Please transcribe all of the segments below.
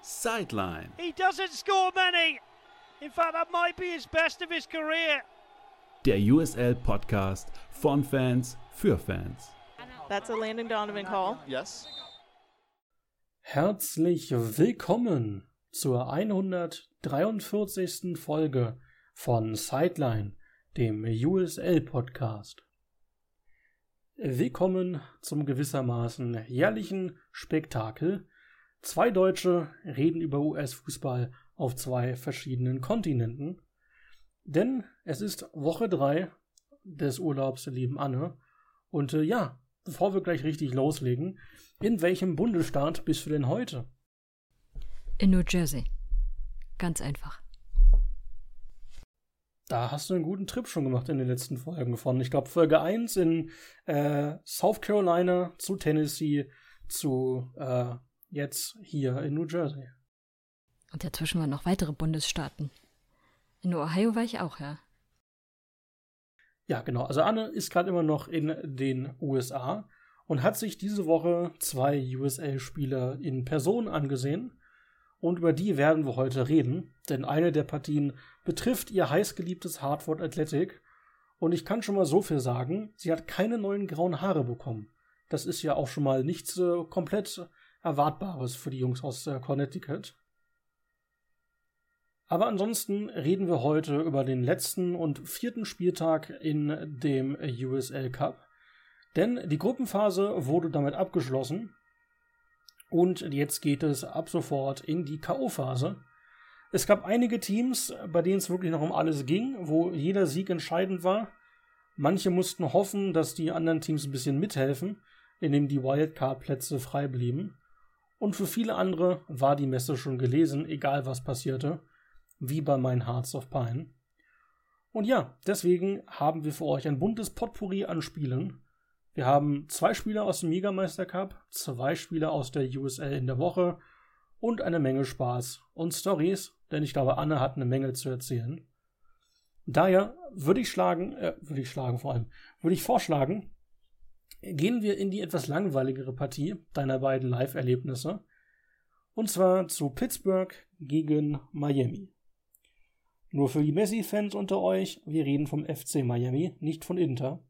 Sideline. He doesn't score many. In fact, that might be his best of his career. Der USL-Podcast von Fans für Fans. That's a Landon Donovan call. Yes. Herzlich willkommen zur 143. Folge von Sideline, dem USL-Podcast. Willkommen zum gewissermaßen jährlichen Spektakel. Zwei Deutsche reden über US-Fußball auf zwei verschiedenen Kontinenten. Denn es ist Woche 3 des Urlaubs der lieben Anne. Und bevor wir gleich richtig loslegen, in welchem Bundesstaat bist du denn heute? In New Jersey. Ganz einfach. Da hast du einen guten Trip schon gemacht in den letzten Folgen von, ich glaube, Folge 1 in South Carolina zu Tennessee zu jetzt hier in New Jersey. Und dazwischen waren noch weitere Bundesstaaten. In Ohio war ich auch, ja. Ja, genau. Also Anne ist gerade immer noch in den USA und hat sich diese Woche 2 USL-Spieler in Person angesehen. Und über die werden wir heute reden, denn eine der Partien betrifft ihr heißgeliebtes Hartford Athletic. Und ich kann schon mal so viel sagen, sie hat keine neuen grauen Haare bekommen. Das ist ja auch schon mal nichts komplett Erwartbares für die Jungs aus Connecticut. Aber ansonsten reden wir heute über den letzten und 4. Spieltag in dem USL Cup. Denn die Gruppenphase wurde damit abgeschlossen. Und jetzt geht es ab sofort in die K.O.-Phase. Es gab einige Teams, bei denen es wirklich noch um alles ging, wo jeder Sieg entscheidend war. Manche mussten hoffen, dass die anderen Teams ein bisschen mithelfen, indem die Wildcard-Plätze frei blieben. Und für viele andere war die Messe schon gelesen, egal was passierte, wie bei meinen Hearts of Pine. Und ja, deswegen haben wir für euch ein buntes Potpourri an Spielen. Wir haben 2 Spieler aus dem Jägermeister Cup, 2 Spieler aus der USL in der Woche und eine Menge Spaß und Storys, denn ich glaube, Anne hat eine Menge zu erzählen. Daher würde ich vorschlagen, gehen wir in die etwas langweiligere Partie deiner beiden Live-Erlebnisse. Und zwar zu Pittsburgh gegen Miami. Nur für die Messi-Fans unter euch, wir reden vom FC Miami, nicht von Inter.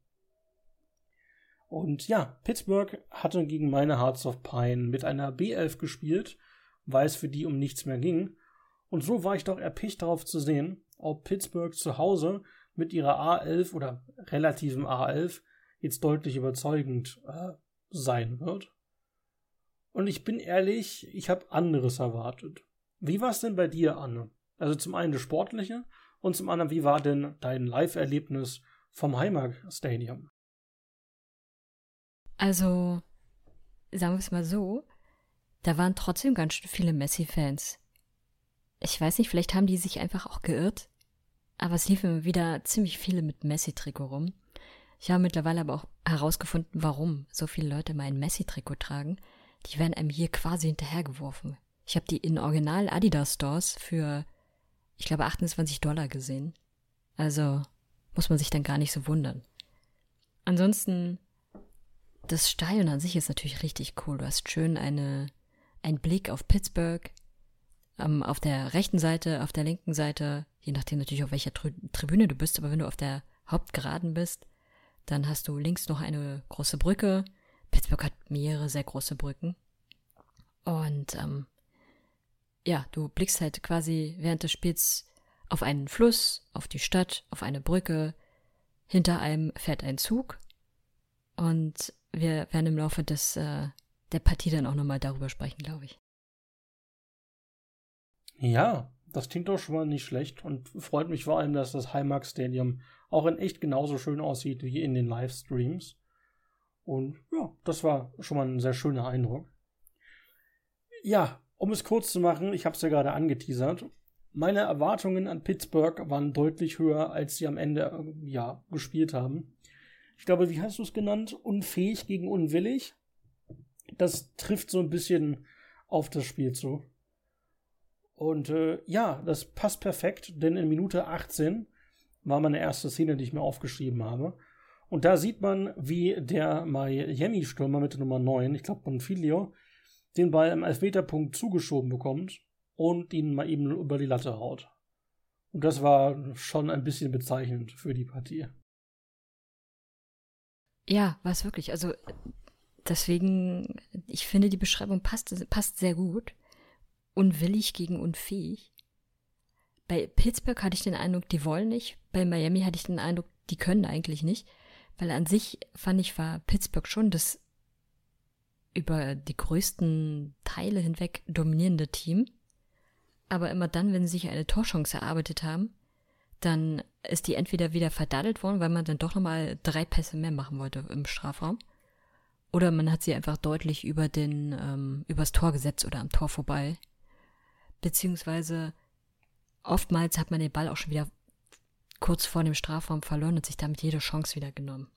Und ja, Pittsburgh hatte gegen meine Hearts of Pine mit einer B11 gespielt, weil es für die um nichts mehr ging. Und so war ich doch erpicht darauf zu sehen, ob Pittsburgh zu Hause mit ihrer A11 oder relativen A11 jetzt deutlich überzeugend sein wird. Und ich bin ehrlich, ich habe anderes erwartet. Wie war es denn bei dir, Anne? Also zum einen das Sportliche und zum anderen, wie war denn dein Live-Erlebnis vom Highmark Stadium? Also, sagen wir es mal so, da waren trotzdem ganz schön viele Messi-Fans. Ich weiß nicht, vielleicht haben die sich einfach auch geirrt, aber es liefen wieder ziemlich viele mit Messi-Trikot rum. Ich habe mittlerweile aber auch herausgefunden, warum so viele Leute mein Messi-Trikot tragen. Die werden einem hier quasi hinterhergeworfen. Ich habe die in Original Adidas Stores für, ich glaube, $28 gesehen. Also muss man sich dann gar nicht so wundern. Ansonsten, das Stadion an sich ist natürlich richtig cool. Du hast schön einen Blick auf Pittsburgh. Auf der rechten Seite, auf der linken Seite, je nachdem natürlich auf welcher Tribüne du bist, aber wenn du auf der Hauptgeraden bist, dann hast du links noch eine große Brücke. Pittsburgh hat mehrere sehr große Brücken. Und du blickst halt quasi während des Spiels auf einen Fluss, auf die Stadt, auf eine Brücke. Hinter einem fährt ein Zug. Und wir werden im Laufe der Partie dann auch nochmal darüber sprechen, glaube ich. Ja, das klingt doch schon mal nicht schlecht und freut mich vor allem, dass das Highmark Stadium auch in echt genauso schön aussieht wie in den Livestreams. Und ja, das war schon mal ein sehr schöner Eindruck. Ja, um es kurz zu machen, ich habe es ja gerade angeteasert. Meine Erwartungen an Pittsburgh waren deutlich höher, als sie am Ende gespielt haben. Ich glaube, wie hast du es genannt? Unfähig gegen unwillig. Das trifft so ein bisschen auf das Spiel zu. Und das passt perfekt, denn in Minute 18 war meine erste Szene, die ich mir aufgeschrieben habe. Und da sieht man, wie der Miami-Stürmer mit der Nummer 9, ich glaube Bonfiglio, den Ball im Elfmeterpunkt zugeschoben bekommt und ihn mal eben über die Latte haut. Und das war schon ein bisschen bezeichnend für die Partie. Ja, war es wirklich. Also deswegen, ich finde, die Beschreibung passt sehr gut. Unwillig gegen unfähig. Bei Pittsburgh hatte ich den Eindruck, die wollen nicht. Bei Miami hatte ich den Eindruck, die können eigentlich nicht. Weil an sich, fand ich, war Pittsburgh schon das über die größten Teile hinweg dominierende Team. Aber immer dann, wenn sie sich eine Torchance erarbeitet haben, dann ist die entweder wieder verdaddelt worden, weil man dann doch nochmal 3 Pässe mehr machen wollte im Strafraum. Oder man hat sie einfach deutlich übers Tor gesetzt oder am Tor vorbei. Beziehungsweise oftmals hat man den Ball auch schon wieder kurz vor dem Strafraum verloren und sich damit jede Chance wieder genommen.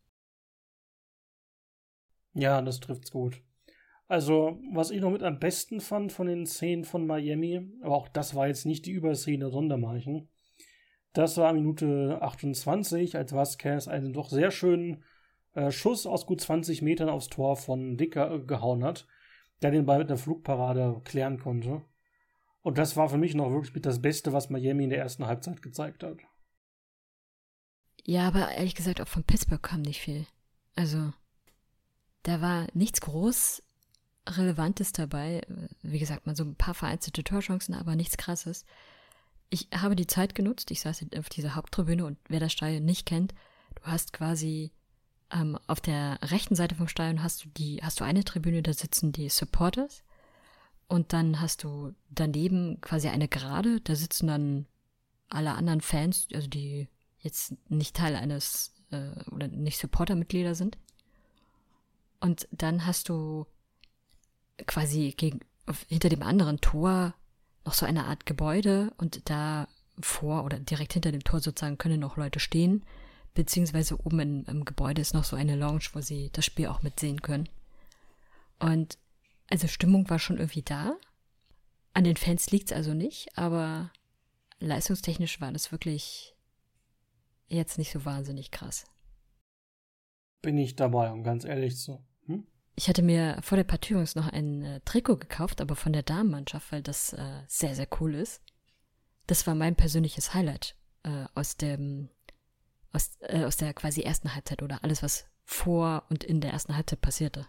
Ja, das trifft's gut. Also, was ich noch mit am besten fand von den Szenen von Miami, aber auch das war jetzt nicht die Überszene Sondermeichen, das war Minute 28, als Vázquez einen doch sehr schönen Schuss aus gut 20 Metern aufs Tor von Dicker gehauen hat, der den Ball mit einer Flugparade klären konnte. Und das war für mich noch wirklich mit das Beste, was Miami in der ersten Halbzeit gezeigt hat. Ja, aber ehrlich gesagt, auch von Pittsburgh kam nicht viel. Also, da war nichts groß Relevantes dabei. Wie gesagt, mal so ein paar vereinzelte Torchancen, aber nichts Krasses. Ich habe die Zeit genutzt. Ich saß auf dieser Haupttribüne und wer das Stadion nicht kennt, du hast quasi auf der rechten Seite vom Stadion hast du eine Tribüne, da sitzen die Supporters und dann hast du daneben quasi eine Gerade, da sitzen dann alle anderen Fans, also die jetzt nicht Teil eines oder nicht Supportermitglieder sind. Und dann hast du quasi hinter dem anderen Tor noch so eine Art Gebäude und da vor oder direkt hinter dem Tor sozusagen können noch Leute stehen, beziehungsweise oben im Gebäude ist noch so eine Lounge, wo sie das Spiel auch mitsehen können. Und also Stimmung war schon irgendwie da. An den Fans liegt's also nicht, aber leistungstechnisch war das wirklich jetzt nicht so wahnsinnig krass. Bin ich dabei, um ganz ehrlich zu. Ich hatte mir vor der Partie übrigens noch ein Trikot gekauft, aber von der Damenmannschaft, weil das sehr, sehr cool ist. Das war mein persönliches Highlight aus der quasi ersten Halbzeit oder alles, was vor und in der ersten Halbzeit passierte.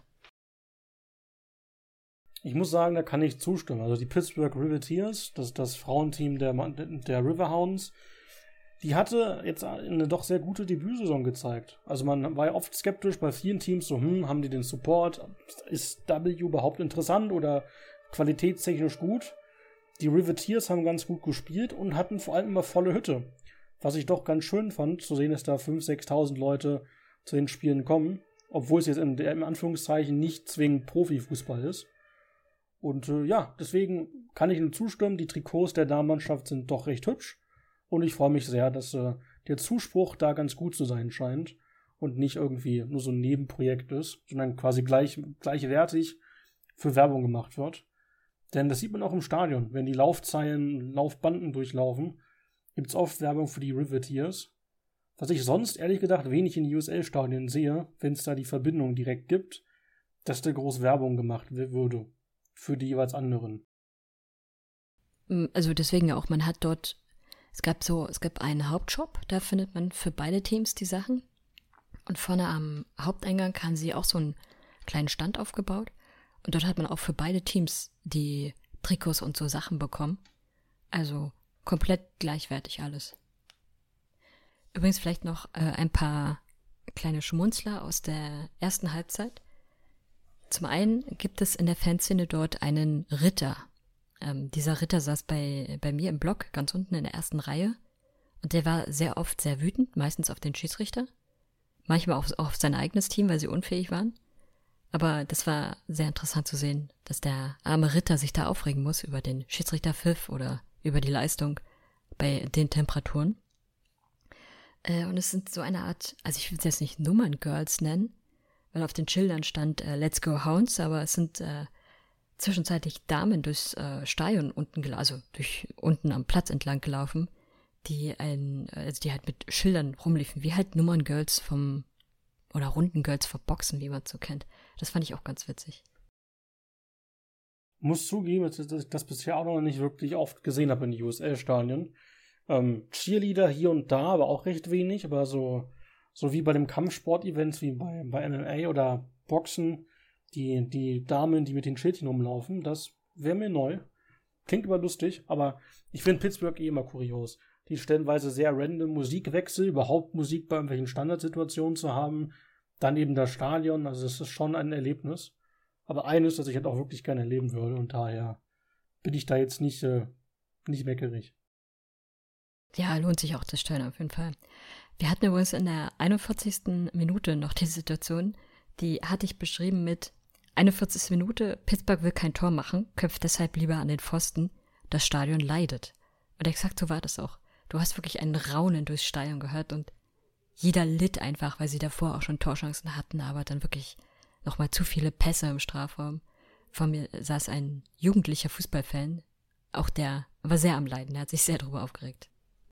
Ich muss sagen, da kann ich zustimmen. Also die Pittsburgh Riveteers, das Frauenteam der Riverhounds, die hatte jetzt eine doch sehr gute Debütsaison gezeigt. Also man war ja oft skeptisch bei vielen Teams, so, haben die den Support? Ist W überhaupt interessant oder qualitätstechnisch gut? Die Riveteers haben ganz gut gespielt und hatten vor allem immer volle Hütte. Was ich doch ganz schön fand, zu sehen, dass da 5.000, 6.000 Leute zu den Spielen kommen, obwohl es jetzt im Anführungszeichen nicht zwingend Profifußball ist. Und deswegen kann ich Ihnen zustimmen, die Trikots der Damenmannschaft sind doch recht hübsch. Und ich freue mich sehr, dass der Zuspruch da ganz gut zu sein scheint und nicht irgendwie nur so ein Nebenprojekt ist, sondern quasi gleichwertig für Werbung gemacht wird. Denn das sieht man auch im Stadion. Wenn die Laufbanden durchlaufen, gibt es oft Werbung für die Riveteers. Was ich sonst, ehrlich gesagt, wenig in USL-Stadien sehe, wenn es da die Verbindung direkt gibt, dass da groß Werbung gemacht würde für die jeweils anderen. Also deswegen auch, man hat dort, es gab einen Hauptshop, da findet man für beide Teams die Sachen. Und vorne am Haupteingang haben sie auch so einen kleinen Stand aufgebaut. Und dort hat man auch für beide Teams die Trikots und so Sachen bekommen. Also komplett gleichwertig alles. Übrigens vielleicht noch ein paar kleine Schmunzler aus der ersten Halbzeit. Zum einen gibt es in der Fanszene dort einen Ritter. Dieser Ritter saß bei mir im Block, ganz unten in der ersten Reihe. Und der war sehr oft sehr wütend, meistens auf den Schiedsrichter. Manchmal auch auf sein eigenes Team, weil sie unfähig waren. Aber das war sehr interessant zu sehen, dass der arme Ritter sich da aufregen muss über den Schiedsrichterpfiff oder über die Leistung bei den Temperaturen. Und es sind so eine Art, also ich will es jetzt nicht Nummerngirls nennen, weil auf den Schildern stand Let's Go Hounds, aber es sind zwischenzeitlich Damen durchs Stadion unten am Platz entlang gelaufen, die halt mit Schildern rumliefen, wie halt Nummerngirls oder Rundengirls vom Boxen, wie man es so kennt. Das fand ich auch ganz witzig. muss zugeben, dass ich das bisher auch noch nicht wirklich oft gesehen habe in den USL-Stadien. Cheerleader hier und da, aber auch recht wenig. Aber so wie bei dem Kampfsport-Events wie bei MMA oder Boxen, die Damen, die mit den Schildchen rumlaufen, das wäre mir neu. Klingt aber lustig, aber ich finde Pittsburgh immer kurios. Die stellenweise sehr random Musikwechsel, überhaupt Musik bei irgendwelchen Standardsituationen zu haben, dann eben das Stadion, also das ist schon ein Erlebnis. Aber eines, das ich halt auch wirklich gerne erleben würde und daher bin ich da jetzt nicht meckerig. Ja, lohnt sich auch das Stadion auf jeden Fall. Wir hatten übrigens in der 41. Minute noch die Situation, die hatte ich beschrieben mit 41. Minute, Pittsburgh will kein Tor machen, köpft deshalb lieber an den Pfosten, das Stadion leidet. Und exakt so war das auch. Du hast wirklich ein Raunen durchs Stadion gehört und jeder litt einfach, weil sie davor auch schon Torchancen hatten, aber dann wirklich nochmal zu viele Pässe im Strafraum. Vor mir saß ein jugendlicher Fußballfan, auch der war sehr am Leiden, der hat sich sehr darüber aufgeregt.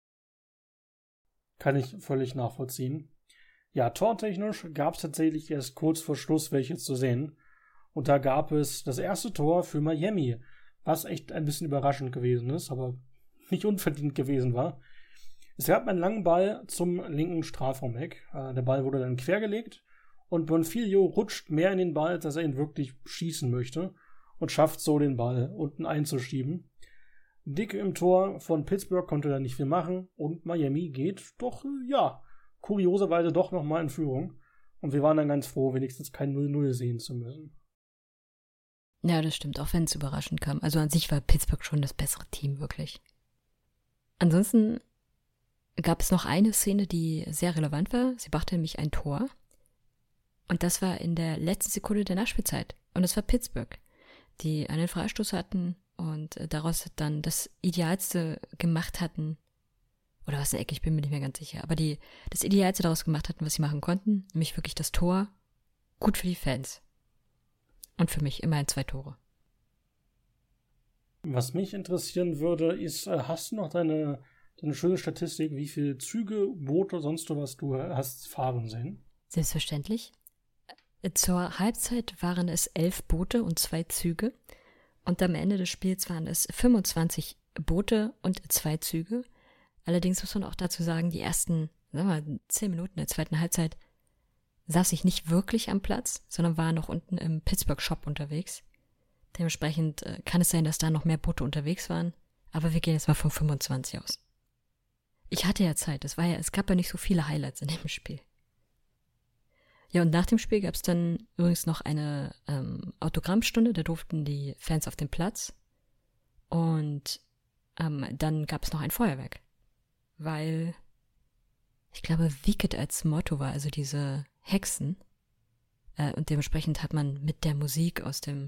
Kann ich völlig nachvollziehen. Ja, tortechnisch gab es tatsächlich erst kurz vor Schluss welche zu sehen. Und da gab es das erste Tor für Miami, was echt ein bisschen überraschend gewesen ist, aber nicht unverdient gewesen war. Es gab einen langen Ball zum linken Strafraum-Eck. Der Ball wurde dann quergelegt und Bonfiglio rutscht mehr in den Ball, als er ihn wirklich schießen möchte und schafft so den Ball unten einzuschieben. Dick im Tor von Pittsburgh konnte da nicht viel machen und Miami geht doch, kurioserweise doch nochmal in Führung. Und wir waren dann ganz froh, wenigstens kein 0-0 sehen zu müssen. Ja, das stimmt, auch wenn es überraschend kam. Also an sich war Pittsburgh schon das bessere Team, wirklich. Ansonsten gab es noch eine Szene, die sehr relevant war. Sie brachte nämlich ein Tor. Und das war in der letzten Sekunde der Nachspielzeit. Und das war Pittsburgh, die einen Freistoß hatten und daraus dann das Idealste gemacht hatten. Oder was eine Ecke, ich bin mir nicht mehr ganz sicher. Aber das Idealste daraus gemacht hatten, was sie machen konnten. Nämlich wirklich das Tor. Gut für die Fans. Und für mich immerhin 2 Tore. Was mich interessieren würde, ist, hast du noch deine schöne Statistik, wie viele Züge, Boote, sonst was du hast fahren sehen? Selbstverständlich. Zur Halbzeit waren es 11 Boote und 2 Züge. Und am Ende des Spiels waren es 25 Boote und 2 Züge. Allerdings muss man auch dazu sagen, die ersten 10 Minuten der zweiten Halbzeit saß ich nicht wirklich am Platz, sondern war noch unten im Pittsburgh Shop unterwegs. Dementsprechend kann es sein, dass da noch mehr Boote unterwegs waren, aber wir gehen jetzt mal von 25 aus. Ich hatte ja Zeit, es gab ja nicht so viele Highlights in dem Spiel. Ja, und nach dem Spiel gab es dann übrigens noch eine Autogrammstunde, da durften die Fans auf den Platz und dann gab es noch ein Feuerwerk, weil ich glaube, Wicked als Motto war, also diese Hexen. Und dementsprechend hat man mit der Musik aus dem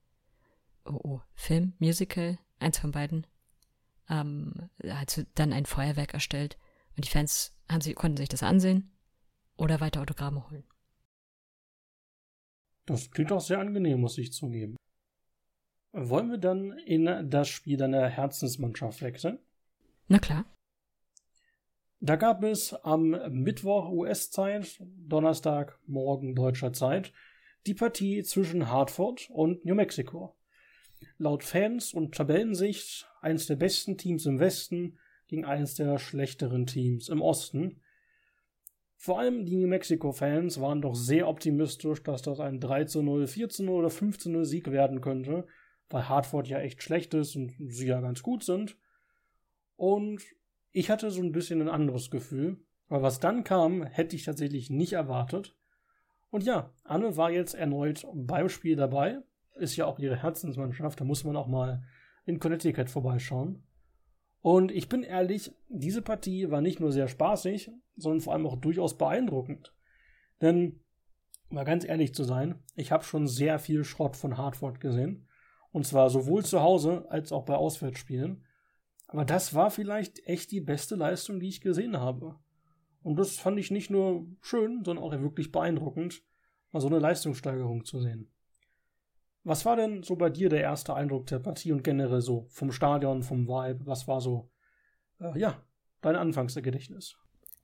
Film, Musical, eins von beiden, hat dann ein Feuerwerk erstellt. Und die Fans konnten sich das ansehen oder weiter Autogramme holen. Das klingt auch sehr angenehm, muss ich zugeben. Wollen wir dann in das Spiel deiner Herzensmannschaft wechseln? Na klar. Da gab es am Mittwoch US-Zeit, Donnerstag, morgen deutscher Zeit, die Partie zwischen Hartford und New Mexico. Laut Fans und Tabellensicht eines der besten Teams im Westen gegen eines der schlechteren Teams im Osten. Vor allem die New Mexico-Fans waren doch sehr optimistisch, dass das ein 3:0, 4:0 oder 5:0 Sieg werden könnte, weil Hartford ja echt schlecht ist und sie ja ganz gut sind. Und ich hatte so ein bisschen ein anderes Gefühl, aber was dann kam, hätte ich tatsächlich nicht erwartet. Und ja, Anne war jetzt erneut beim Spiel dabei, ist ja auch ihre Herzensmannschaft, da muss man auch mal in Connecticut vorbeischauen. Und ich bin ehrlich, diese Partie war nicht nur sehr spaßig, sondern vor allem auch durchaus beeindruckend. Denn, mal ganz ehrlich zu sein, ich habe schon sehr viel Schrott von Hartford gesehen. Und zwar sowohl zu Hause als auch bei Auswärtsspielen. Aber das war vielleicht echt die beste Leistung, die ich gesehen habe. Und das fand ich nicht nur schön, sondern auch wirklich beeindruckend, mal so eine Leistungssteigerung zu sehen. Was war denn so bei dir der erste Eindruck der Partie und generell so vom Stadion, vom Vibe? Was war so, dein Anfangsgedächtnis?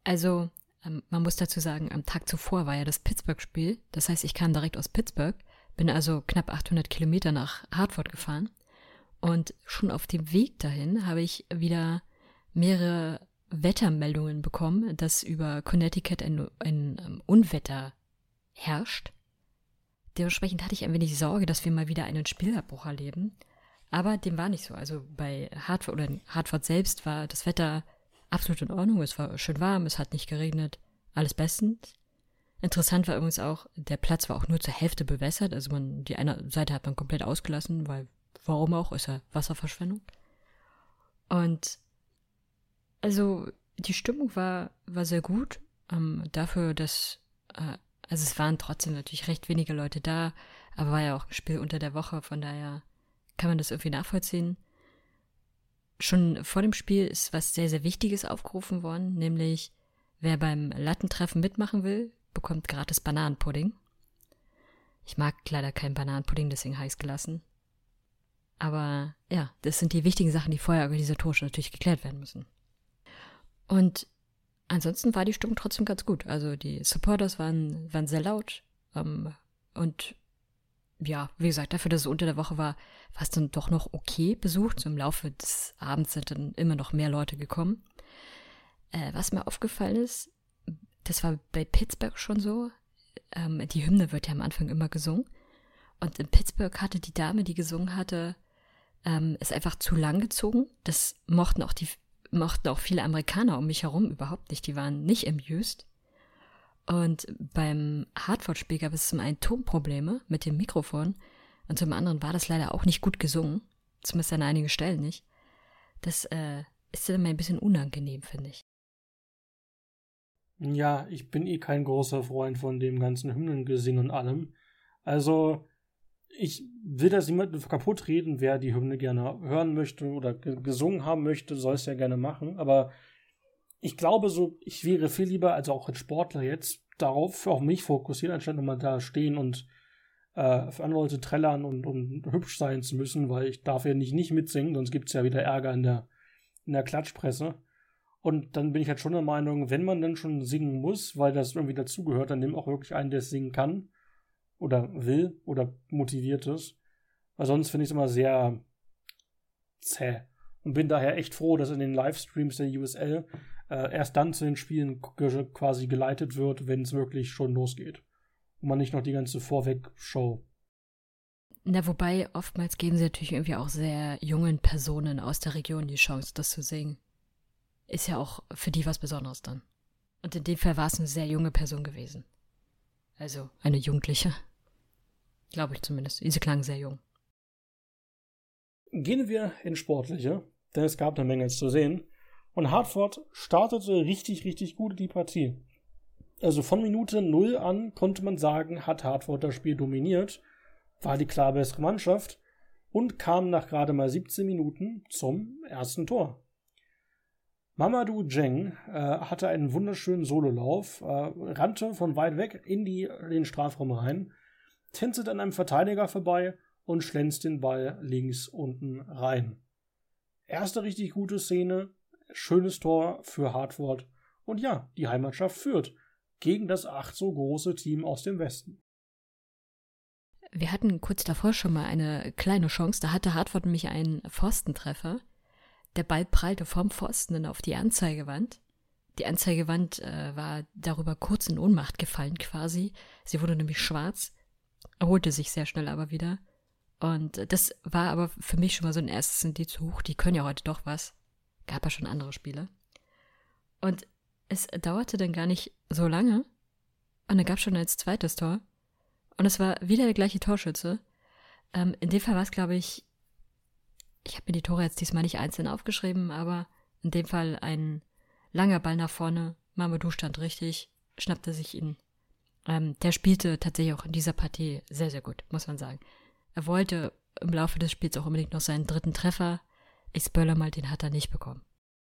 Also, man muss dazu sagen, am Tag zuvor war ja das Pittsburgh-Spiel. Das heißt, ich kam direkt aus Pittsburgh, Bin also knapp 800 Kilometer nach Hartford gefahren. Und schon auf dem Weg dahin habe ich wieder mehrere Wettermeldungen bekommen, dass über Connecticut ein Unwetter herrscht. Dementsprechend hatte ich ein wenig Sorge, dass wir mal wieder einen Spielabbruch erleben. Aber dem war nicht so. Also bei Hartford oder in Hartford selbst war das Wetter absolut in Ordnung. Es war schön warm, es hat nicht geregnet, alles bestens. Interessant war übrigens auch, der Platz war auch nur zur Hälfte bewässert. Also die eine Seite hat man komplett ausgelassen, weil warum auch, ist ja Wasserverschwendung. Und also die Stimmung war sehr gut. Dafür, dass, also es waren trotzdem natürlich recht wenige Leute da, aber war ja auch ein Spiel unter der Woche, von daher kann man das irgendwie nachvollziehen. Schon vor dem Spiel ist was sehr, sehr Wichtiges aufgerufen worden, nämlich wer beim Lattentreffen mitmachen will, bekommt gratis Bananenpudding. Ich mag leider keinen Bananenpudding, deswegen habe ich es gelassen. Aber ja, das sind die wichtigen Sachen, die vorher organisatorisch natürlich geklärt werden müssen. Und ansonsten war die Stimmung trotzdem ganz gut. Also die Supporters waren sehr laut. Und ja, wie gesagt, dafür, dass es unter der Woche war, war es dann doch noch okay besucht. So im Laufe des Abends sind dann immer noch mehr Leute gekommen. Was mir aufgefallen ist, das war bei Pittsburgh schon so. Die Hymne wird ja am Anfang immer gesungen. Und in Pittsburgh hatte die Dame, die gesungen hatte, es einfach zu lang gezogen. Das mochten auch viele Amerikaner um mich herum überhaupt nicht. Die waren nicht amused. Und beim Hartford-Spiel gab es zum einen Tonprobleme mit dem Mikrofon und zum anderen war das leider auch nicht gut gesungen. Zumindest an einigen Stellen nicht. Das ist dann mal ein bisschen unangenehm, finde ich. Ja, ich bin kein großer Freund von dem ganzen Hymnengesingen und allem. Also, ich will das niemandem kaputt reden, wer die Hymne gerne hören möchte oder gesungen haben möchte, soll es ja gerne machen. Aber ich glaube so, ich wäre viel lieber, also auch als Sportler jetzt, darauf auf mich fokussiert, anstatt nochmal da stehen und für andere Leute trällern und hübsch sein zu müssen, weil ich darf ja nicht mitsingen, sonst gibt es ja wieder Ärger in der Klatschpresse. Und dann bin ich halt schon der Meinung, wenn man dann schon singen muss, weil das irgendwie dazugehört, dann nimm auch wirklich einen, der es singen kann oder will oder motiviert ist. Weil sonst finde ich es immer sehr zäh. Und bin daher echt froh, dass in den Livestreams der USL erst dann zu den Spielen quasi geleitet wird, wenn es wirklich schon losgeht. Und man nicht noch die ganze Vorweg-Show. Na, wobei oftmals geben sie natürlich irgendwie auch sehr jungen Personen aus der Region die Chance, das zu singen. Ist ja auch für die was Besonderes dann. Und in dem Fall war es eine sehr junge Person gewesen. Also eine Jugendliche. Glaube ich zumindest. Diese klang sehr jung. Gehen wir ins Sportliche, denn es gab eine Menge zu sehen. Und Hartford startete richtig, richtig gut die Partie. Also von Minute 0 an konnte man sagen, hat Hartford das Spiel dominiert, war die klar bessere Mannschaft und kam nach gerade mal 17 Minuten zum ersten Tor. Mamadou Dieng hatte einen wunderschönen Sololauf, rannte von weit weg in den Strafraum rein, tänzelte an einem Verteidiger vorbei und schlänzt den Ball links unten rein. Erste richtig gute Szene, schönes Tor für Hartford und ja, die Heimatschaft führt gegen das ach so große Team aus dem Westen. Wir hatten kurz davor schon mal eine kleine Chance, da hatte Hartford nämlich einen Pfostentreffer. Der Ball prallte vom Pfosten dann auf die Anzeigewand. Die Anzeigewand war darüber kurz in Ohnmacht gefallen quasi. Sie wurde nämlich schwarz, erholte sich sehr schnell aber wieder. Und das war aber für mich schon mal so ein erstes Indiz, die können ja heute doch was. Gab ja schon andere Spiele. Und es dauerte dann gar nicht so lange. Und dann gab es schon ein zweites Tor. Und es war wieder der gleiche Torschütze. In dem Fall war es, glaube ich habe mir die Tore jetzt diesmal nicht einzeln aufgeschrieben, aber in dem Fall ein langer Ball nach vorne. Mamadou stand richtig, schnappte sich ihn. Der spielte tatsächlich auch in dieser Partie sehr, sehr gut, muss man sagen. Er wollte im Laufe des Spiels auch unbedingt noch seinen dritten Treffer. Ich spoilere mal, den hat er nicht bekommen.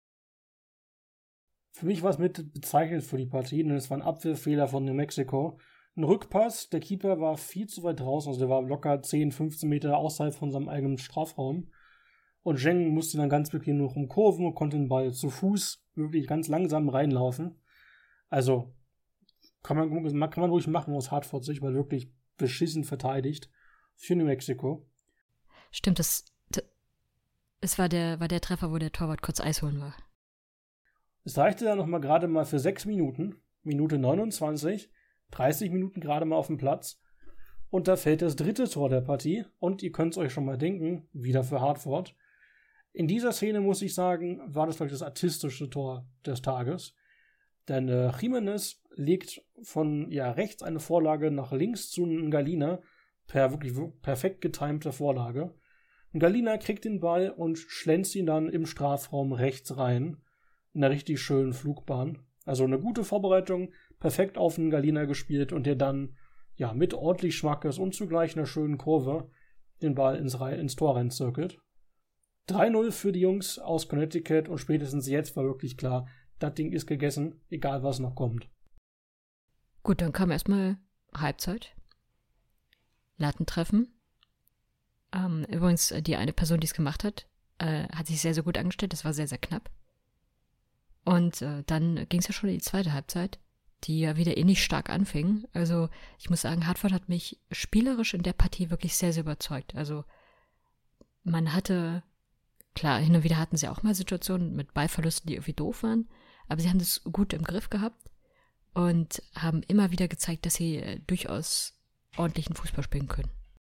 Für mich war es mit bezeichnet für die Partie, denn es war ein Abwehrfehler von New Mexico. Ein Rückpass, der Keeper war viel zu weit draußen, also der war locker 10, 15 Meter außerhalb von seinem eigenen Strafraum. Und Dieng musste dann ganz bequem noch umkurven und konnte den Ball zu Fuß wirklich ganz langsam reinlaufen. Also kann man ruhig machen aus Hartford Sicht, weil wirklich beschissen verteidigt. für New Mexico. Stimmt, es war der Treffer, wo der Torwart kurz Eis holen war. Es reichte dann nochmal gerade mal für 6 Minuten, Minute 29, 30 Minuten gerade mal auf dem Platz. Und da fällt das 3. Tor der Partie. Und ihr könnt es euch schon mal denken, wieder für Hartford. In dieser Szene, muss ich sagen, war das vielleicht das artistische Tor des Tages. Denn Jimenez legt von rechts eine Vorlage nach links zu Ngalina, per wirklich perfekt getimte Vorlage. Ngalina kriegt den Ball und schlänzt ihn dann im Strafraum rechts rein, in einer richtig schönen Flugbahn. Also eine gute Vorbereitung, perfekt auf Ngalina gespielt und der dann mit ordentlich Schmackes und zugleich einer schönen Kurve den Ball ins Tor reinzirkelt. 3-0 für die Jungs aus Connecticut und spätestens jetzt war wirklich klar, das Ding ist gegessen, egal was noch kommt. Gut, dann kam erstmal Halbzeit. Latentreffen. Übrigens, die eine Person, die es gemacht hat, hat sich sehr, sehr gut angestellt. Das war sehr, sehr knapp. Und dann ging es ja schon in die zweite Halbzeit, die ja wieder ähnlich stark anfing. Also ich muss sagen, Hartford hat mich spielerisch in der Partie wirklich sehr, sehr überzeugt. Also man hatte, klar, hin und wieder hatten sie auch mal Situationen mit Ballverlusten, die irgendwie doof waren, aber sie haben das gut im Griff gehabt und haben immer wieder gezeigt, dass sie durchaus ordentlichen Fußball spielen können.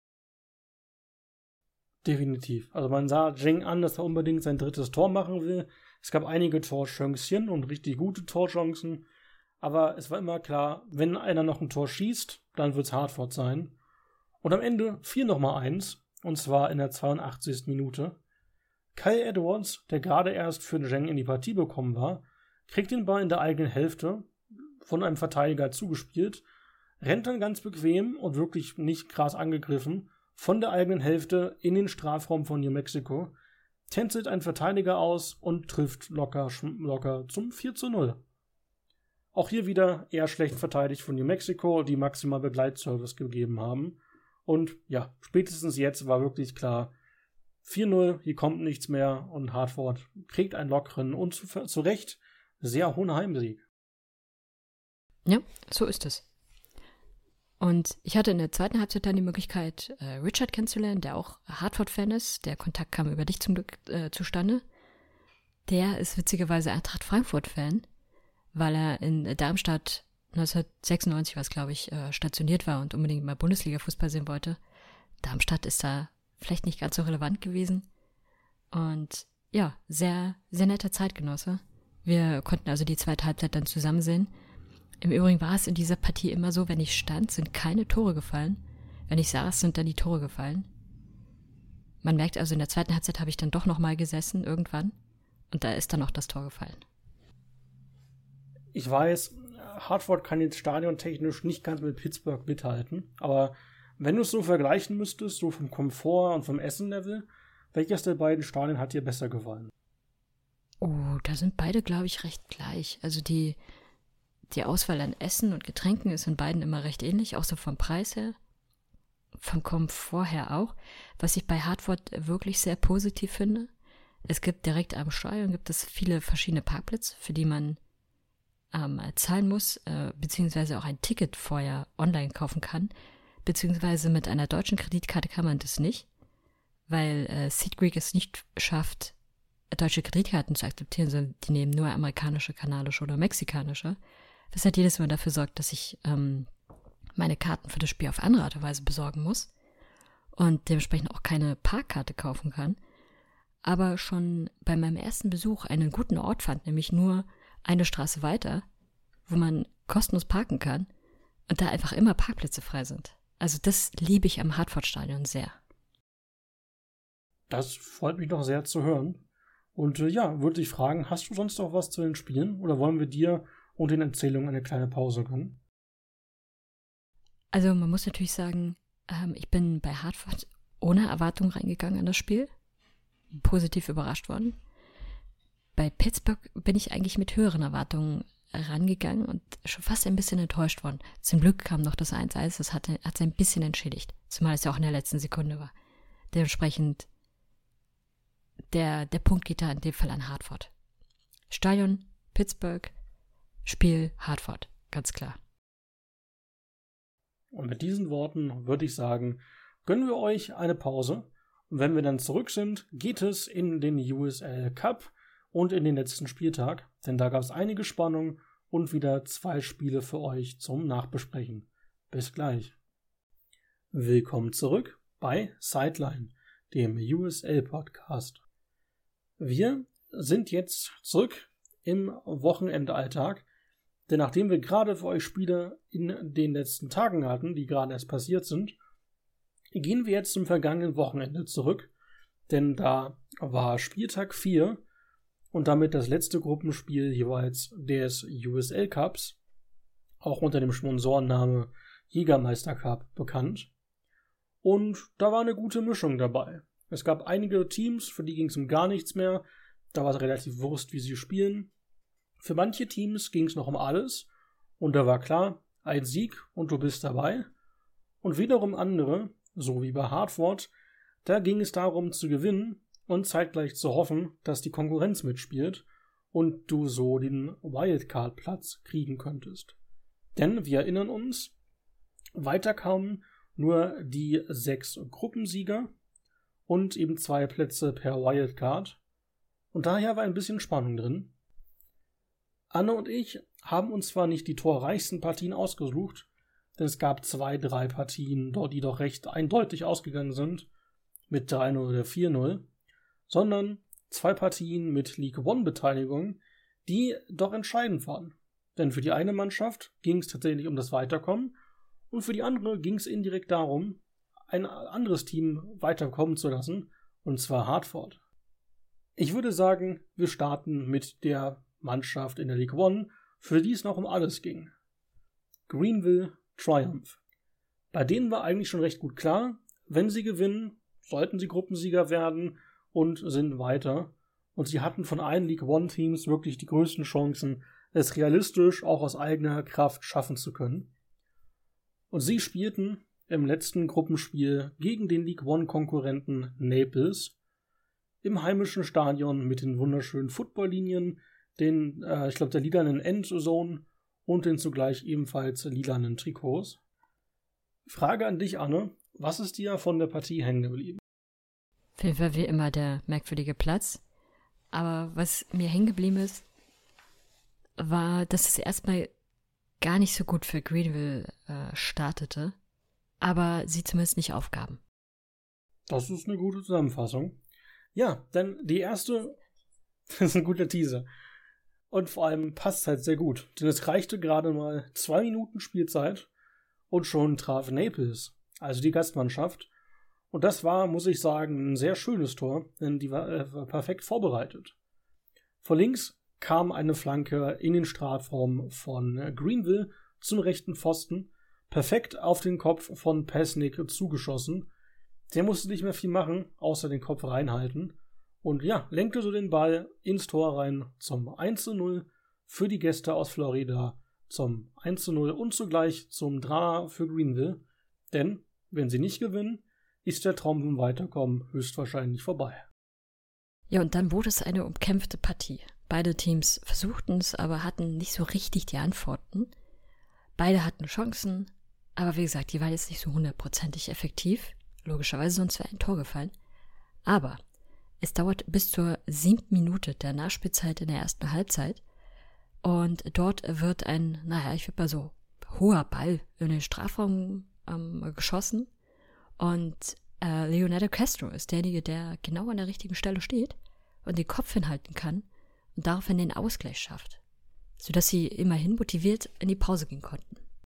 Definitiv. Also man sah Zheng an, dass er unbedingt sein 3. Tor machen will. Es gab einige Torchancen und richtig gute Torchancen. Aber es war immer klar, wenn einer noch ein Tor schießt, dann wird es Hartford sein. Und am Ende fiel noch mal eins. Und zwar in der 82. Minute. Kyle Edwards, der gerade erst für Zheng in die Partie bekommen war, kriegt den Ball in der eigenen Hälfte von einem Verteidiger zugespielt, rennt dann ganz bequem und wirklich nicht krass angegriffen von der eigenen Hälfte in den Strafraum von New Mexico, tänzelt ein Verteidiger aus und trifft locker zum 4-0. Auch hier wieder eher schlecht verteidigt von New Mexico, die maximal Begleitservice gegeben haben. Und spätestens jetzt war wirklich klar, 4-0, hier kommt nichts mehr und Hartford kriegt einen lockeren und zu Recht sehr hohen Heimsieg. Ja, so ist es. Und ich hatte in der zweiten Halbzeit dann die Möglichkeit, Richard kennenzulernen, der auch Hartford-Fan ist. Der Kontakt kam über dich zum Glück zustande. Der ist witzigerweise Eintracht Frankfurt-Fan, weil er in Darmstadt 1996, was glaube ich, stationiert war und unbedingt mal Bundesliga-Fußball sehen wollte. Darmstadt ist da vielleicht nicht ganz so relevant gewesen. Und sehr, sehr netter Zeitgenosse. Wir konnten also die zweite Halbzeit dann zusammen sehen. Im Übrigen war es in dieser Partie immer so, wenn ich stand, sind keine Tore gefallen. Wenn ich saß, sind dann die Tore gefallen. Man merkt also, in der zweiten Halbzeit habe ich dann doch nochmal gesessen, irgendwann. Und da ist dann auch das Tor gefallen. Ich weiß, Hartford kann jetzt stadiontechnisch nicht ganz mit Pittsburgh mithalten. Aber wenn du es so vergleichen müsstest, so vom Komfort und vom Essen-Level, welches der beiden Stadien hat dir besser gefallen? Oh, da sind beide, glaube ich, recht gleich. Also die Auswahl an Essen und Getränken ist in beiden immer recht ähnlich, auch so vom Preis her, vom Komfort her auch. Was ich bei Hartford wirklich sehr positiv finde, es gibt direkt am Stadion gibt es viele verschiedene Parkplätze, für die man zahlen muss, beziehungsweise auch ein Ticket vorher online kaufen kann, beziehungsweise mit einer deutschen Kreditkarte kann man das nicht, weil SeatGreek es nicht schafft, deutsche Kreditkarten zu akzeptieren, sondern die nehmen nur amerikanische, kanadische oder mexikanische. Das hat jedes Mal dafür sorgt, dass ich meine Karten für das Spiel auf andere Art und Weise besorgen muss und dementsprechend auch keine Parkkarte kaufen kann. Aber schon bei meinem ersten Besuch einen guten Ort fand, nämlich nur eine Straße weiter, wo man kostenlos parken kann und da einfach immer Parkplätze frei sind. Also das liebe ich am Hartford-Stadion sehr. Das freut mich doch sehr zu hören. Und würde ich fragen, hast du sonst noch was zu den Spielen oder wollen wir dir und den Erzählungen eine kleine Pause gönnen? Also man muss natürlich sagen, ich bin bei Hartford ohne Erwartung reingegangen an das Spiel. Positiv überrascht worden. Bei Pittsburgh bin ich eigentlich mit höheren Erwartungen rangegangen und schon fast ein bisschen enttäuscht worden. Zum Glück kam noch das 1-1, das hat es ein bisschen entschädigt. Zumal es ja auch in der letzten Sekunde war. Dementsprechend der Punkt geht da in dem Fall an Hartford. Stadion, Pittsburgh, Spiel, Hartford. Ganz klar. Und mit diesen Worten würde ich sagen, gönnen wir euch eine Pause. Und wenn wir dann zurück sind, geht es in den USL Cup und in den letzten Spieltag, denn da gab es einige Spannung und wieder 2 Spiele für euch zum Nachbesprechen. Bis gleich. Willkommen zurück bei Sideline, dem USL-Podcast. Wir sind jetzt zurück im Wochenendalltag, denn nachdem wir gerade für euch Spiele in den letzten Tagen hatten, die gerade erst passiert sind, gehen wir jetzt zum vergangenen Wochenende zurück, denn da war Spieltag 4 und damit das letzte Gruppenspiel jeweils des USL Cups, auch unter dem Sponsorenname Jägermeister Cup bekannt. Und da war eine gute Mischung dabei. Es gab einige Teams, für die ging es um gar nichts mehr, da war es relativ Wurst, wie sie spielen. Für manche Teams ging es noch um alles und da war klar, ein Sieg und du bist dabei. Und wiederum andere, so wie bei Hartford, da ging es darum zu gewinnen und zeitgleich zu hoffen, dass die Konkurrenz mitspielt und du so den Wildcard-Platz kriegen könntest. Denn wir erinnern uns, weiter kamen nur die 6 Gruppensieger und eben 2 Plätze per Wildcard. Und daher war ein bisschen Spannung drin. Anne und ich haben uns zwar nicht die torreichsten Partien ausgesucht, denn es gab 2, 3 Partien, die doch recht eindeutig ausgegangen sind, mit 3-0 oder 4-0, sondern 2 Partien mit League One-Beteiligung, die doch entscheidend waren. Denn für die eine Mannschaft ging es tatsächlich um das Weiterkommen und für die andere ging es indirekt darum, ein anderes Team weiterkommen zu lassen, und zwar Hartford. Ich würde sagen, wir starten mit der Mannschaft in der League One, für die es noch um alles ging. Greenville Triumph. Bei denen war eigentlich schon recht gut klar, wenn sie gewinnen, sollten sie Gruppensieger werden und sind weiter. Und sie hatten von allen League One Teams wirklich die größten Chancen, es realistisch auch aus eigener Kraft schaffen zu können. Und sie spielten im letzten Gruppenspiel gegen den League One Konkurrenten Naples im heimischen Stadion mit den wunderschönen Footballlinien, ich glaube, der lilanen Endzone und den zugleich ebenfalls lilanen Trikots. Frage an dich, Anne. Was ist dir von der Partie hängen geblieben? Auf jeden Fall wie immer der merkwürdige Platz. Aber was mir hängen geblieben ist, war, dass es erstmal gar nicht so gut für Greenville startete, aber sie zumindest nicht aufgaben. Das ist eine gute Zusammenfassung. Ja, denn die erste, das ist ein guter Teaser. Und vor allem passt halt sehr gut, denn es reichte gerade mal 2 Minuten Spielzeit und schon traf Naples, also die Gastmannschaft. Und das war, muss ich sagen, ein sehr schönes Tor, denn die war perfekt vorbereitet. Von links kam eine Flanke in den Strafraum von Greenville zum rechten Pfosten, perfekt auf den Kopf von Pesnik zugeschossen. Der musste nicht mehr viel machen, außer den Kopf reinhalten. Und ja, lenkte so den Ball ins Tor rein zum 1:0 für die Gäste aus Florida, zum 1:0 und zugleich zum Drama für Greenville. Denn, wenn sie nicht gewinnen, ist der Traum vom Weiterkommen höchstwahrscheinlich vorbei. Ja, und dann wurde es eine umkämpfte Partie. Beide Teams versuchten es, aber hatten nicht so richtig die Antworten. Beide hatten Chancen, aber wie gesagt, die waren jetzt nicht so 100%ig effektiv. Logischerweise, sonst wäre ein Tor gefallen. Aber es dauert bis zur 7. Minute der Nachspielzeit in der ersten Halbzeit. Und dort wird ein, ich würde mal so, hoher Ball in den Strafraum geschossen. Und Leonardo Castro ist derjenige, der genau an der richtigen Stelle steht und den Kopf hinhalten kann und daraufhin den Ausgleich schafft, sodass sie immerhin motiviert in die Pause gehen konnten.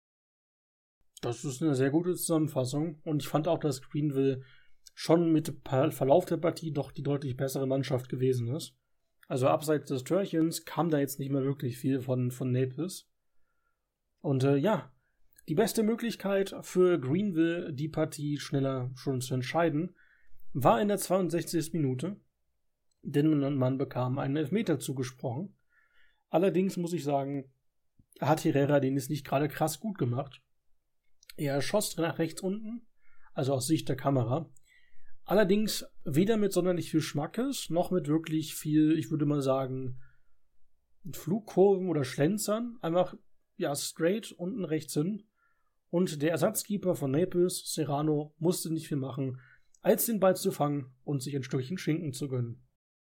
Das ist eine sehr gute Zusammenfassung und ich fand auch, dass Greenville schon mit Verlauf der Partie doch die deutlich bessere Mannschaft gewesen ist. Also abseits des Törchens kam da jetzt nicht mehr wirklich viel von Naples. Und die beste Möglichkeit für Greenville, die Partie schneller schon zu entscheiden, war in der 62. Minute, denn man bekam einen Elfmeter zugesprochen. Allerdings muss ich sagen, hat Herrera den jetzt nicht gerade krass gut gemacht. Er schoss nach rechts unten, also aus Sicht der Kamera. Allerdings weder mit sonderlich viel Schmackes, noch mit wirklich viel, ich würde mal sagen, mit Flugkurven oder Schlenzern. Einfach, straight unten rechts hin. und der Ersatzkeeper von Naples, Serrano, musste nicht viel machen, als den Ball zu fangen und sich ein Stückchen Schinken zu gönnen.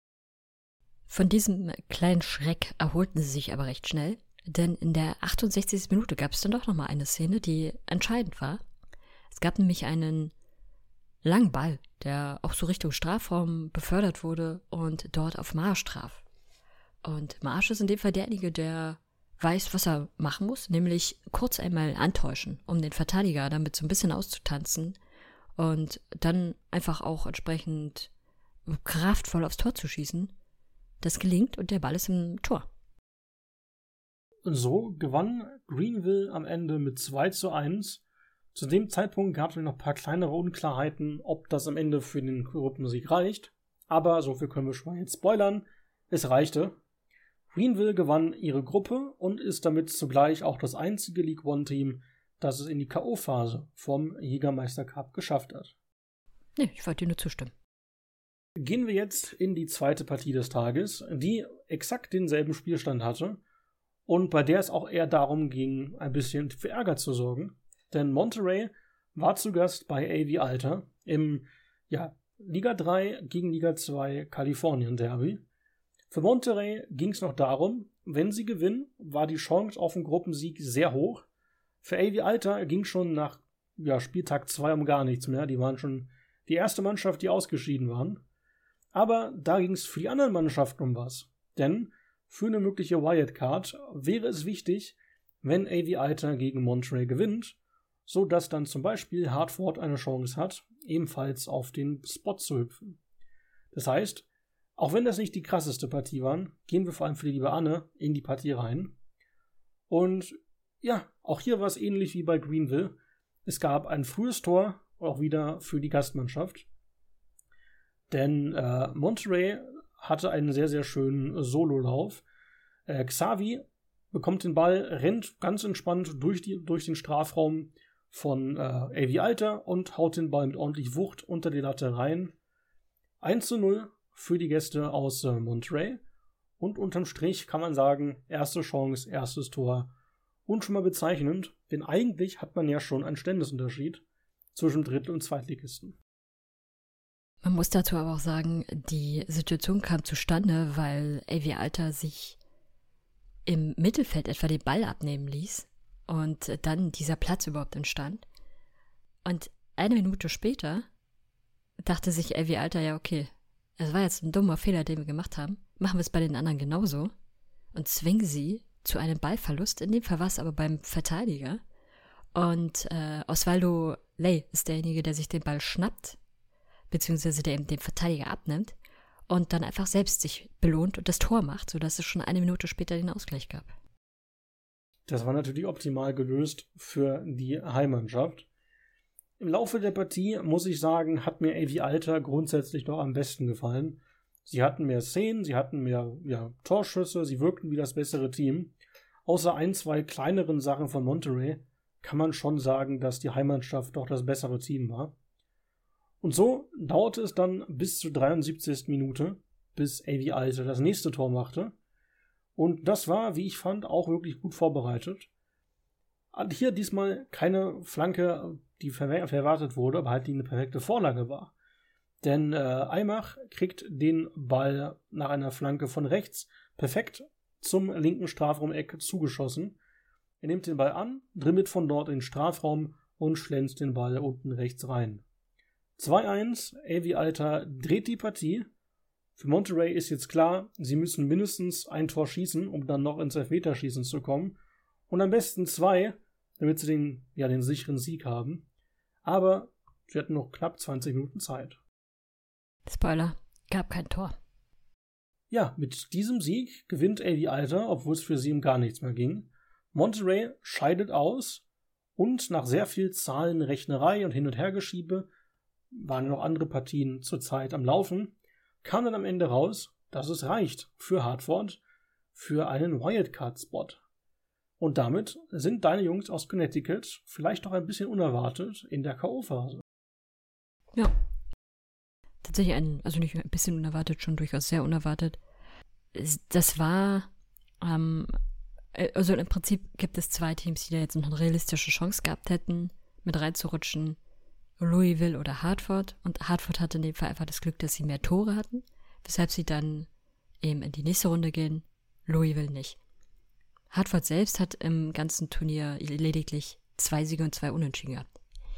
Von diesem kleinen Schreck erholten sie sich aber recht schnell, denn in der 68. Minute gab es dann doch nochmal eine Szene, die entscheidend war. Es gab nämlich einen langen Ball, der auch so Richtung Strafraum befördert wurde und dort auf Marsch traf. Und Marsch ist in dem Fall derjenige, der weiß, was er machen muss, nämlich kurz einmal antäuschen, um den Verteidiger damit so ein bisschen auszutanzen und dann einfach auch entsprechend kraftvoll aufs Tor zu schießen. Das gelingt und der Ball ist im Tor. Und so gewann Greenville am Ende mit 2:1. Zu dem Zeitpunkt gab es noch ein paar kleinere Unklarheiten, ob das am Ende für den Gruppensieg reicht. Aber so viel können wir schon mal jetzt spoilern. Es reichte. Greenville gewann ihre Gruppe und ist damit zugleich auch das einzige League One-Team, das es in die K.O.-Phase vom Jägermeister Cup geschafft hat. Nee, ich wollte dir nur zustimmen. Gehen wir jetzt in die zweite Partie des Tages, die exakt denselben Spielstand hatte und bei der es auch eher darum ging, ein bisschen für Ärger zu sorgen. Denn Monterey war zu Gast bei AV Alta im Liga 3 gegen Liga 2 Kalifornien Derby. Für Monterey ging es noch darum, wenn sie gewinnen, war die Chance auf den Gruppensieg sehr hoch. Für AV Alta ging schon nach Spieltag 2 um gar nichts mehr. Die waren schon die erste Mannschaft, die ausgeschieden waren. Aber da ging es für die anderen Mannschaften um was. Denn für eine mögliche Wildcard wäre es wichtig, wenn AV Alta gegen Monterey gewinnt, so dass dann zum Beispiel Hartford eine Chance hat, ebenfalls auf den Spot zu hüpfen. Das heißt, auch wenn das nicht die krasseste Partie war, gehen wir vor allem für die liebe Anne in die Partie rein. Und ja, auch hier war es ähnlich wie bei Greenville. Es gab ein frühes Tor, auch wieder für die Gastmannschaft. Denn Monterey hatte einen sehr, sehr schönen Sololauf. Xavi bekommt den Ball, rennt ganz entspannt durch den Strafraum von AV Alta und haut den Ball mit ordentlich Wucht unter die Latte rein. 1:0 für die Gäste aus Monterey. Und unterm Strich kann man sagen, erste Chance, erstes Tor. Und schon mal bezeichnend, denn eigentlich hat man ja schon einen Standesunterschied zwischen Dritt- und Zweitligisten. Man muss dazu aber auch sagen, die Situation kam zustande, weil AV Alta sich im Mittelfeld etwa den Ball abnehmen ließ und dann dieser Platz überhaupt entstand. Und eine Minute später dachte sich AV Alta, ja okay, es war jetzt ein dummer Fehler, den wir gemacht haben, machen wir es bei den anderen genauso und zwingen sie zu einem Ballverlust, in dem Fall war es aber beim Verteidiger. Und Osvaldo Ley ist derjenige, der sich den Ball schnappt, beziehungsweise der eben den Verteidiger abnimmt und dann einfach selbst sich belohnt und das Tor macht, sodass es schon eine Minute später den Ausgleich gab. Das war natürlich optimal gelöst für die Heimmannschaft. Im Laufe der Partie, muss ich sagen, hat mir AV Alta grundsätzlich noch am besten gefallen. Sie hatten mehr Szenen, sie hatten mehr Torschüsse, sie wirkten wie das bessere Team. Außer ein, zwei kleineren Sachen von Monterey kann man schon sagen, dass die Heimmannschaft doch das bessere Team war. Und so dauerte es dann bis zur 73. Minute, bis AV Alta das nächste Tor machte. Und das war, wie ich fand, auch wirklich gut vorbereitet. Hier diesmal keine Flanke, die verwartet wurde, aber halt die eine perfekte Vorlage war. Denn Aimach kriegt den Ball nach einer Flanke von rechts perfekt zum linken Strafraumeck zugeschossen. Er nimmt den Ball an, dribbelt von dort in den Strafraum und schlänzt den Ball unten rechts rein. 2:1, AV Alta dreht die Partie. Für Monterey ist jetzt klar, sie müssen mindestens ein Tor schießen, um dann noch ins Elfmeterschießen zu kommen. Und am besten 2, damit sie den sicheren Sieg haben. Aber sie hatten noch knapp 20 Minuten Zeit. Spoiler, gab kein Tor. Ja, mit diesem Sieg gewinnt AV Alta, obwohl es für sie um gar nichts mehr ging. Monterey scheidet aus und nach sehr viel Zahlenrechnerei und Hin- und Hergeschiebe waren noch andere Partien zurzeit am Laufen, kam dann am Ende raus, dass es reicht für Hartford für einen Wildcard-Spot. Und damit sind deine Jungs aus Connecticut vielleicht noch ein bisschen unerwartet in der K.O.-Phase. Ja. Tatsächlich nicht ein bisschen unerwartet, schon durchaus sehr unerwartet. Das war Also im Prinzip gibt es 2 Teams, die da jetzt noch eine realistische Chance gehabt hätten, mit reinzurutschen. Louisville oder Hartford. Und Hartford hatte in dem Fall einfach das Glück, dass sie mehr Tore hatten, weshalb sie dann eben in die nächste Runde gehen. Louisville nicht. Hartford selbst hat im ganzen Turnier lediglich 2 Siege und 2 Unentschieden gehabt.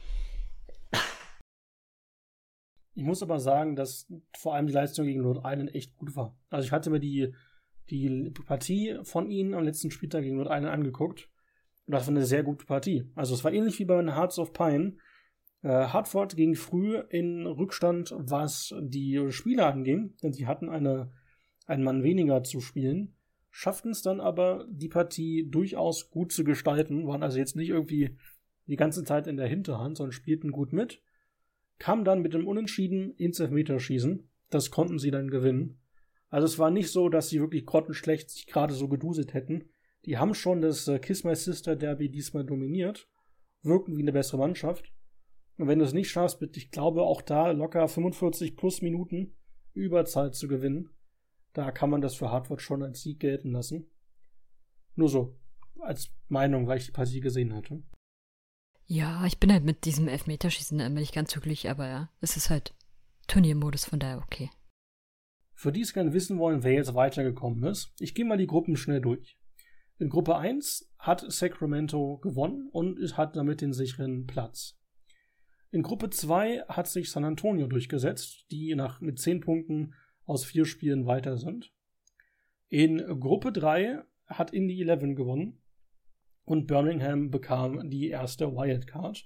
Ich muss aber sagen, dass vor allem die Leistung gegen Rhode Island echt gut war. Also ich hatte mir die Partie von ihnen am letzten Spieltag gegen Rhode Island angeguckt. Und das war eine sehr gute Partie. Also es war ähnlich wie bei den Hearts of Pine. Hartford ging früh in Rückstand, was die Spieler anging, denn sie hatten einen Mann weniger zu spielen, schafften es dann aber, die Partie durchaus gut zu gestalten, waren also jetzt nicht irgendwie die ganze Zeit in der Hinterhand, sondern spielten gut mit, kamen dann mit dem Unentschieden ins Elfmeterschießen, das konnten sie dann gewinnen. Also es war nicht so, dass sie wirklich grottenschlecht sich gerade so geduselt hätten. Die haben schon das Kiss My Sister Derby diesmal dominiert, wirkten wie eine bessere Mannschaft. Und wenn du es nicht schaffst, ich glaube auch da locker 45 plus Minuten Überzahl zu gewinnen, da kann man das für Hartford schon als Sieg gelten lassen. Nur so, als Meinung, weil ich die Partie gesehen hatte. Ja, ich bin halt mit diesem Elfmeterschießen immer nicht ganz so glücklich, aber ja, es ist halt Turniermodus, von daher okay. Für die es gerne wissen wollen, wer jetzt weitergekommen ist, ich gehe mal die Gruppen schnell durch. In Gruppe 1 hat Sacramento gewonnen und hat damit den sicheren Platz. In Gruppe 2 hat sich San Antonio durchgesetzt, die mit 10 Punkten aus 4 Spielen weiter sind. In Gruppe 3 hat Indy 11 gewonnen und Birmingham bekam die erste Wildcard.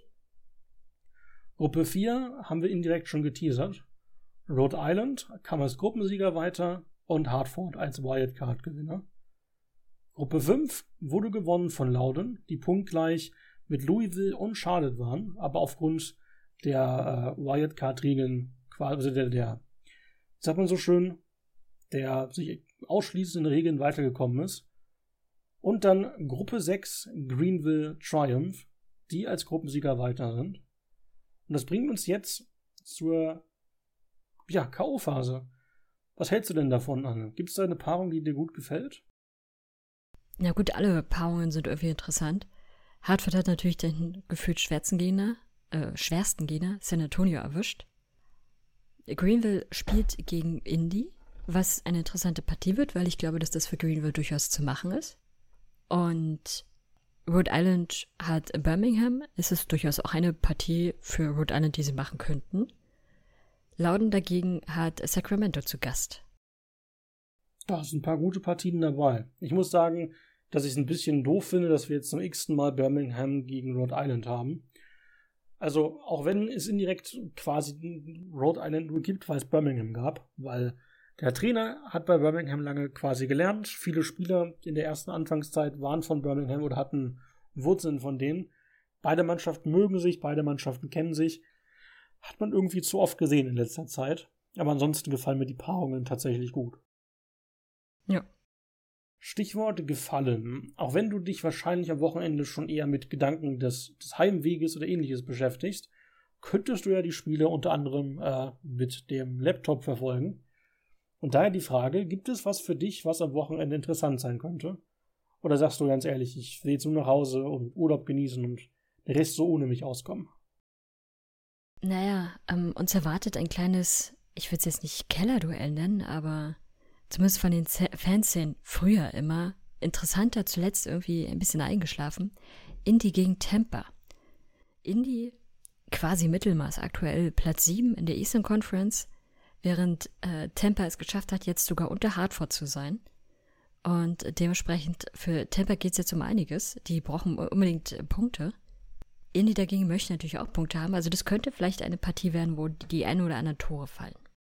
Gruppe 4 haben wir indirekt schon geteasert. Rhode Island kam als Gruppensieger weiter und Hartford als Wildcard-Gewinner. Gruppe 5 wurde gewonnen von Loudoun, die punktgleich mit Louisville und Charlotte waren, aber aufgrund der Wildcard-Regeln, also der sagt man so schön, der sich ausschließenden Regeln weitergekommen ist. Und dann Gruppe 6 Greenville Triumph, die als Gruppensieger weiter sind. Und das bringt uns jetzt zur K.O.-Phase. Was hältst du denn davon, Anne? Gibt es da eine Paarung, die dir gut gefällt? Na gut, alle Paarungen sind irgendwie interessant. Hartford hat natürlich den gefühlt schwersten Gegner, San Antonio erwischt. Greenville spielt gegen Indy, was eine interessante Partie wird, weil ich glaube, dass das für Greenville durchaus zu machen ist. Und Rhode Island hat Birmingham. Es ist durchaus auch eine Partie für Rhode Island, die sie machen könnten. Loudoun dagegen hat Sacramento zu Gast. Da sind ein paar gute Partien dabei. Ich muss sagen, dass ich es ein bisschen doof finde, dass wir jetzt zum x-ten Mal Birmingham gegen Rhode Island haben. Also, auch wenn es indirekt quasi Rhode Island nur gibt, weil es Birmingham gab, weil der Trainer hat bei Birmingham lange quasi gelernt. Viele Spieler in der ersten Anfangszeit waren von Birmingham oder hatten Wurzeln von denen. Beide Mannschaften mögen sich, beide Mannschaften kennen sich. Hat man irgendwie zu oft gesehen in letzter Zeit. Aber ansonsten gefallen mir die Paarungen tatsächlich gut. Ja. Stichwort gefallen. Auch wenn du dich wahrscheinlich am Wochenende schon eher mit Gedanken des Heimweges oder ähnliches beschäftigst, könntest du ja die Spiele unter anderem mit dem Laptop verfolgen. Und daher die Frage, gibt es was für dich, was am Wochenende interessant sein könnte? Oder sagst du ganz ehrlich, ich will jetzt nur nach Hause und Urlaub genießen und der Rest so ohne mich auskommen? Naja, uns erwartet ein kleines, ich würde es jetzt nicht Kellerduell nennen, aber zumindest von den Fanszenen früher immer interessanter, zuletzt irgendwie ein bisschen eingeschlafen. Indy gegen Tampa. Indy quasi Mittelmaß, aktuell Platz 7 in der Eastern Conference, während Tampa es geschafft hat, jetzt sogar unter Hartford zu sein. Und dementsprechend für Tampa geht es jetzt um einiges. Die brauchen unbedingt Punkte. Indy dagegen möchte natürlich auch Punkte haben. Also das könnte vielleicht eine Partie werden, wo die ein oder anderen Tore fallen.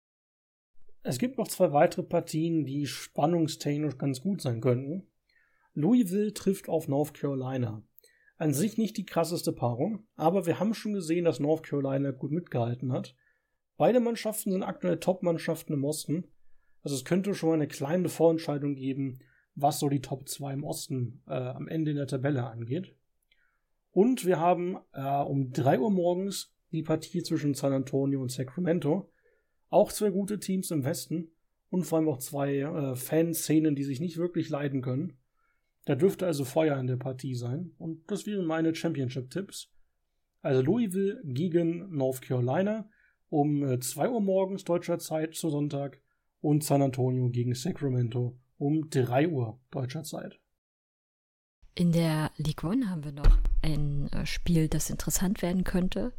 Es gibt noch 2 weitere Partien, die spannungstechnisch ganz gut sein könnten. Louisville trifft auf North Carolina. An sich nicht die krasseste Paarung, aber wir haben schon gesehen, dass North Carolina gut mitgehalten hat. Beide Mannschaften sind aktuell Top-Mannschaften im Osten. Also es könnte schon mal eine kleine Vorentscheidung geben, was so die Top 2 im Osten am Ende in der Tabelle angeht. Und wir haben um 3 Uhr morgens die Partie zwischen San Antonio und Sacramento. Auch 2 gute Teams im Westen und vor allem auch 2 Fanszenen, die sich nicht wirklich leiden können. Da dürfte also Feuer in der Partie sein. Und das wären meine Championship-Tipps. Also Louisville gegen North Carolina um 2 Uhr morgens deutscher Zeit zu Sonntag und San Antonio gegen Sacramento um 3 Uhr deutscher Zeit. In der League One haben wir noch ein Spiel, das interessant werden könnte.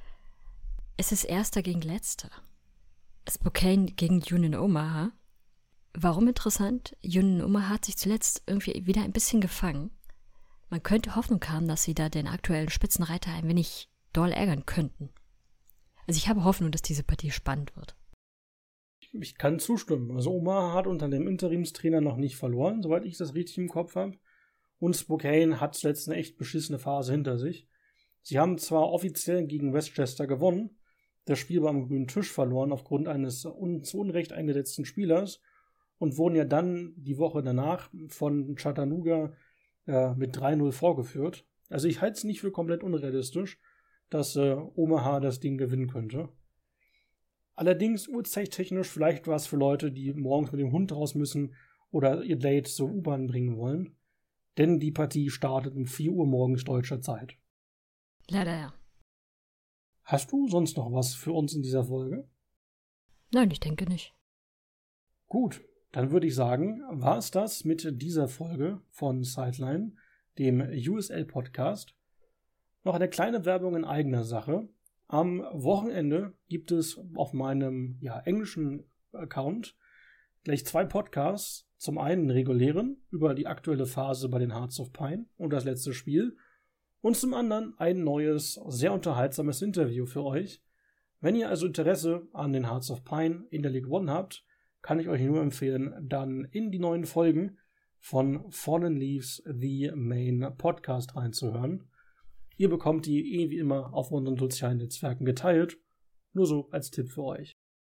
Es ist Erster gegen Letzter. Spokane gegen Union Omaha. Warum interessant? Union Omaha hat sich zuletzt irgendwie wieder ein bisschen gefangen. Man könnte Hoffnung haben, dass sie da den aktuellen Spitzenreiter ein wenig doll ärgern könnten. Also ich habe Hoffnung, dass diese Partie spannend wird. Ich kann zustimmen. Also Omaha hat unter dem Interimstrainer noch nicht verloren, soweit ich das richtig im Kopf habe. Und Spokane hat zuletzt eine echt beschissene Phase hinter sich. Sie haben zwar offiziell gegen Westchester gewonnen, das Spiel war am grünen Tisch verloren aufgrund eines zu Unrecht eingesetzten Spielers und wurden ja dann die Woche danach von Chattanooga mit 3-0 vorgeführt. Also ich halte es nicht für komplett unrealistisch, dass Omaha das Ding gewinnen könnte. Allerdings uhrzeittechnisch vielleicht was für Leute, die morgens mit dem Hund raus müssen oder ihr Date zur U-Bahn bringen wollen. Denn die Partie startet um 4 Uhr morgens deutscher Zeit. Leider ja. Hast du sonst noch was für uns in dieser Folge? Nein, ich denke nicht. Gut, dann würde ich sagen, war es das mit dieser Folge von Sideline, dem USL-Podcast. Noch eine kleine Werbung in eigener Sache. Am Wochenende gibt es auf meinem englischen Account gleich 2 Podcasts. Zum einen regulären über die aktuelle Phase bei den Hearts of Pine und das letzte Spiel. Und zum anderen ein neues, sehr unterhaltsames Interview für euch. Wenn ihr also Interesse an den Hearts of Pine in der League One habt, kann ich euch nur empfehlen, dann in die neuen Folgen von Fallen Leaves, the Main Podcast reinzuhören. Ihr bekommt die wie immer auf unseren sozialen Netzwerken geteilt. Nur so als Tipp für euch.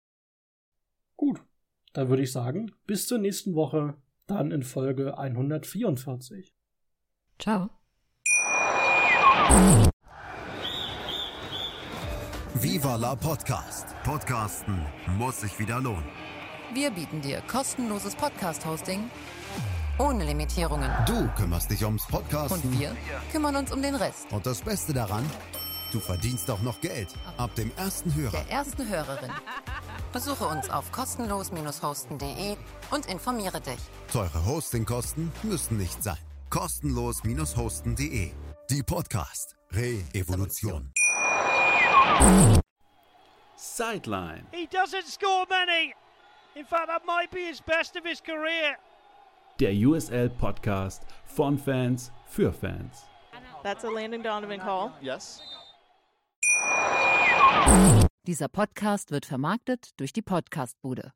Gut, dann würde ich sagen, bis zur nächsten Woche, dann in Folge 144. Ciao. Viva la Podcast. Podcasten muss sich wieder lohnen. Wir bieten dir kostenloses Podcast-Hosting ohne Limitierungen. Du kümmerst dich ums Podcasten. Und wir kümmern uns um den Rest. Und das Beste daran, du verdienst auch noch Geld. Ab dem ersten Hörer. Der ersten Hörerin. Besuche uns auf kostenlos-hosten.de und informiere dich. Teure Hostingkosten müssen nicht sein. Kostenlos-hosten.de. Die Podcast Re-Evolution. Sideline. He doesn't score many. In fact, that might be his best of his career. Der USL-Podcast von Fans für Fans. That's a Landon Donovan call. Yes. Dieser Podcast wird vermarktet durch die Podcastbude.